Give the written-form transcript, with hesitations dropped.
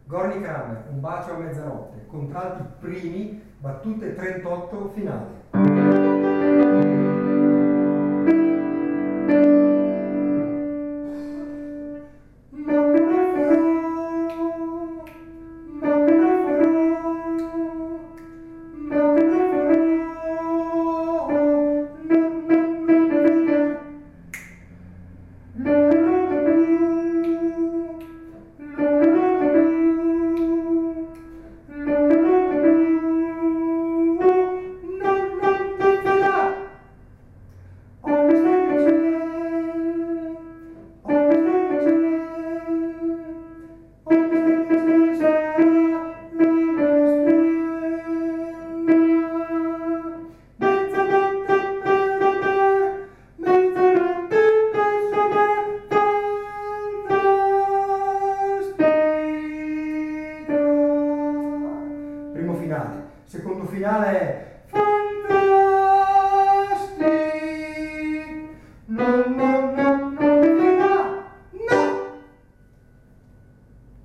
Gorny Kramer, Un bacio a mezzanotte, contralti primi, battute 38 finali. Primo finale. Secondo finale